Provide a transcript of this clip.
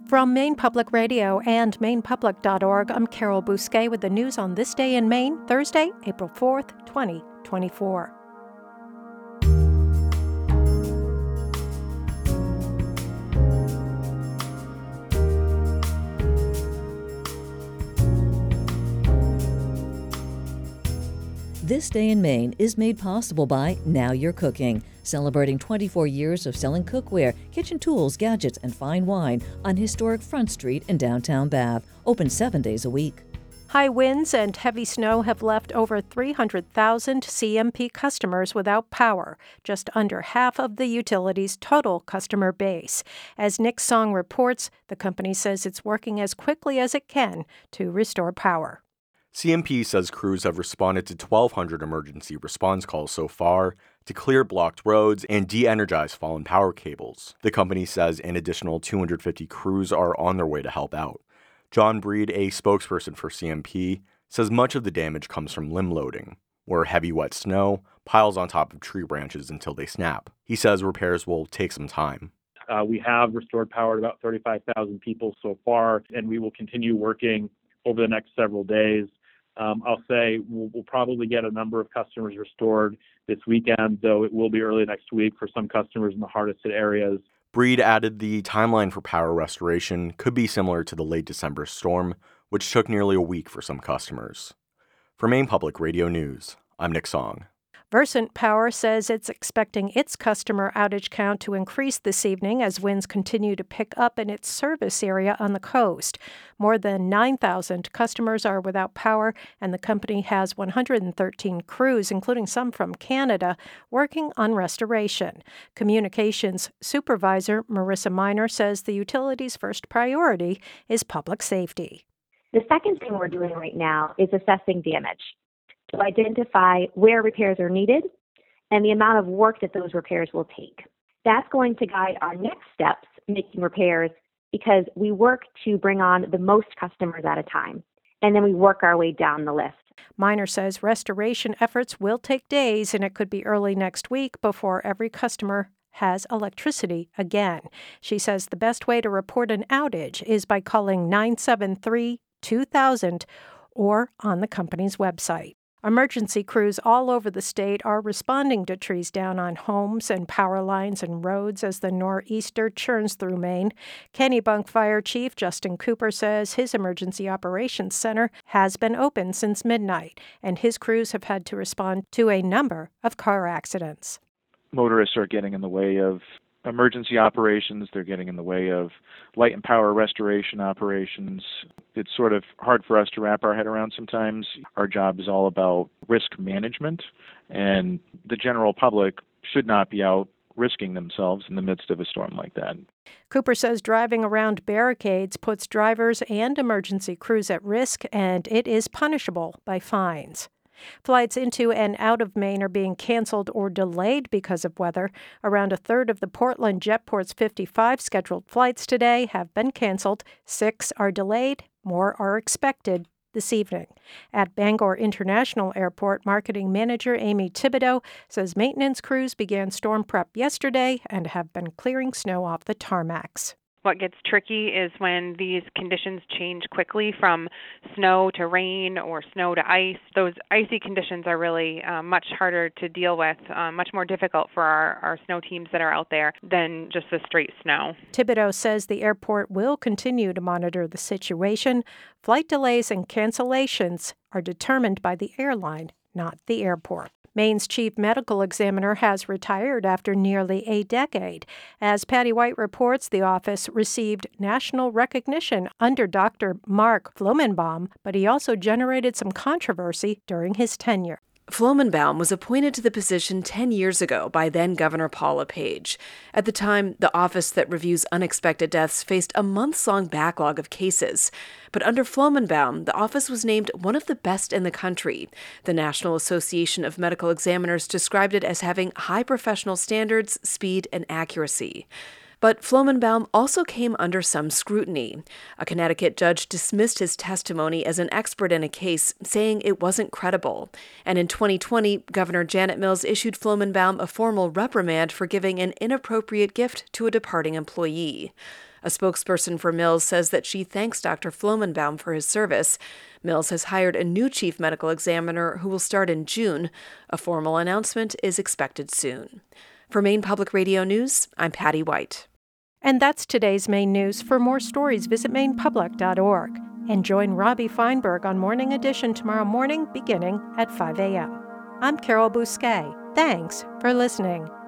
From Maine Public Radio and MainePublic.org, I'm Carol Bousquet with the news on this day in Maine, Thursday, April 4th, 2024. This Day in Maine is made possible by Now You're Cooking, celebrating 24 years of selling cookware, kitchen tools, gadgets, and fine wine on historic Front Street in downtown Bath, open 7 days a week. High winds and heavy snow have left over 300,000 CMP customers without power, just under half of the utility's total customer base. As Nick Song reports, the company says it's working as quickly as it can to restore power. CMP says crews have responded to 1,200 emergency response calls so far to clear blocked roads and de-energize fallen power cables. The company says an additional 250 crews are on their way to help out. John Breed, a spokesperson for CMP, says much of the damage comes from limb loading, where heavy wet snow piles on top of tree branches until they snap. He says repairs will take some time. We have restored power to about 35,000 people so far, and we will continue working over the next several days. I'll say we'll probably get a number of customers restored this weekend, though it will be early next week for some customers in the hardest hit areas. Breed added the timeline for power restoration could be similar to the late December storm, which took nearly a week for some customers. For Maine Public Radio News, I'm Nick Song. Versant Power says it's expecting its customer outage count to increase this evening as winds continue to pick up in its service area on the coast. More than 9,000 customers are without power, and the company has 113 crews, including some from Canada, working on restoration. Communications Supervisor Marissa Miner says the utility's first priority is public safety. The second thing we're doing right now is assessing damage to identify where repairs are needed and the amount of work that those repairs will take. That's going to guide our next steps making repairs because we work to bring on the most customers at a time, and then we work our way down the list. Miner says restoration efforts will take days, and it could be early next week before every customer has electricity again. She says the best way to report an outage is by calling 973-2000 or on the company's website. Emergency crews all over the state are responding to trees down on homes and power lines and roads as the nor'easter churns through Maine. Kennebunk Fire Chief Justin Cooper says his emergency operations center has been open since midnight, and his crews have had to respond to a number of car accidents. Motorists are getting in the way of emergency operations. They're getting in the way of light and power restoration operations. It's sort of hard for us to wrap our head around sometimes. Our job is all about risk management, and the general public should not be out risking themselves in the midst of a storm like that. Cooper says driving around barricades puts drivers and emergency crews at risk, and it is punishable by fines. Flights into and out of Maine are being canceled or delayed because of weather. Around a third of the Portland Jetport's 55 scheduled flights today have been canceled. 6 are delayed. More are expected this evening. At Bangor International Airport, marketing manager Amy Thibodeau says maintenance crews began storm prep yesterday and have been clearing snow off the tarmacs. What gets tricky is when these conditions change quickly from snow to rain or snow to ice. Those icy conditions are really much harder to deal with, much more difficult for our snow teams that are out there than just the straight snow. Thibodeau says the airport will continue to monitor the situation. Flight delays and cancellations are determined by the airline, not the airport. Maine's chief medical examiner has retired after nearly a decade. As Patty White reports, the office received national recognition under Dr. Mark Flomenbaum, but he also generated some controversy during his tenure. Flomenbaum was appointed to the position 10 years ago by then-Governor Paul LePage. At the time, the office that reviews unexpected deaths faced a months-long backlog of cases. But under Flomenbaum, the office was named one of the best in the country. The National Association of Medical Examiners described it as having high professional standards, speed, and accuracy. But Flomenbaum also came under some scrutiny. A Connecticut judge dismissed his testimony as an expert in a case, saying it wasn't credible. And in 2020, Governor Janet Mills issued Flomenbaum a formal reprimand for giving an inappropriate gift to a departing employee. A spokesperson for Mills says that she thanks Dr. Flomenbaum for his service. Mills has hired a new chief medical examiner who will start in June. A formal announcement is expected soon. For Maine Public Radio News, I'm Patty White. And that's today's Maine News. For more stories, visit mainepublic.org. And join Robbie Feinberg on Morning Edition tomorrow morning beginning at 5 a.m. I'm Carol Bousquet. Thanks for listening.